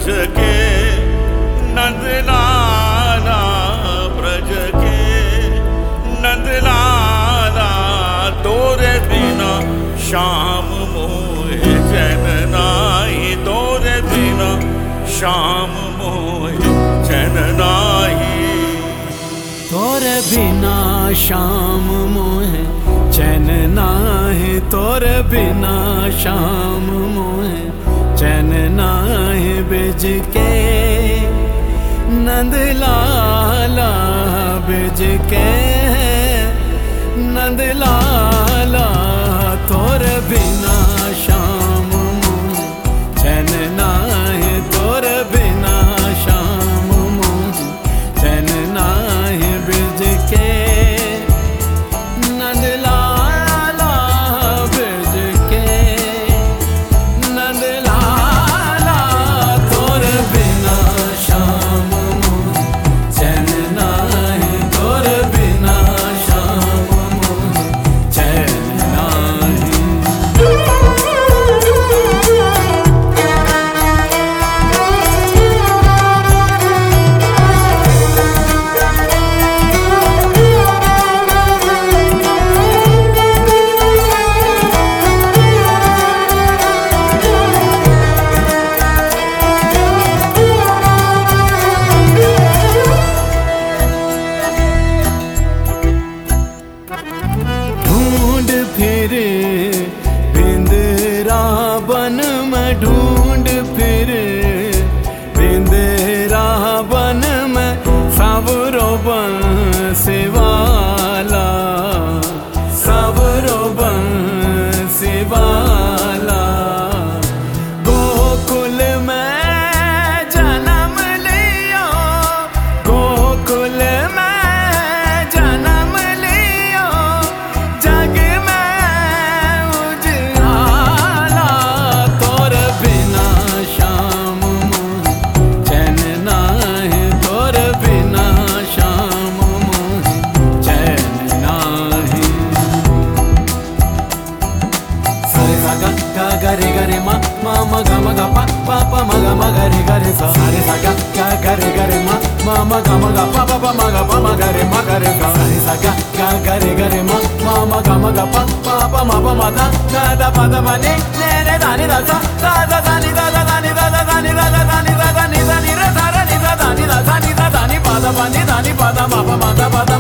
ब्रज के नंदलाला, ब्रज के नंदलाला, तोरे बिना श्याम मोहे चैन नाही, तोरे बिना श्याम मोहे चैन नाही, तोरे बिना श्याम मोहे चैन नाही, तोरे बिना श्याम मोहे चैन नाही। बिज के नंदलाला, बिज के नंदलाला, तोरे बिना श्याम मोहे चैन नाही, तोरे बिना श्याम मोहे चैन नाही। बिज के नंदलाला, बिज के नंदलाला, तोरे बिना श्याम मोहे चैन नाही, तोरे बिना श्याम मोहे चैन नाही। ढूंढ फिर बिंदरा बन में, ढूंढ फिर बिंदरा बन में, सबरो बंसी वाला, सबरो बंसी वाला। गोकुल में जन्म लियो, गोकुल में जन्म लियो, जग में उजियाला, तोरे बिना श्याम मोहे चैन नाही, तोरे बिना श्याम मोहे चैन नाही। सरे सा गा गा गा रे गा रे मा मा मा गा मा गा पा पा पा मा गा मा गा रे गा रे सा। सरे सा गा गा गा रे गा रे मा मा मा गा मा गा पा पा पा मा गा पा मा गा रे मा गा रे सा। सरे सा गा गा गा रे गा रे मा मा मा गा मा गा पा पा पा मा पा मा दा दा दा पा दा मा ने रे दा नि दा सा दा दा दा नि दा दा दा नि दा दा दा नि दा दा दा नि दा दा नि दा नि रे सा रे नि दा दा नि दा सा नि दा दा नि पा दा पा नि दा नि पा दा मा पा मा दा पा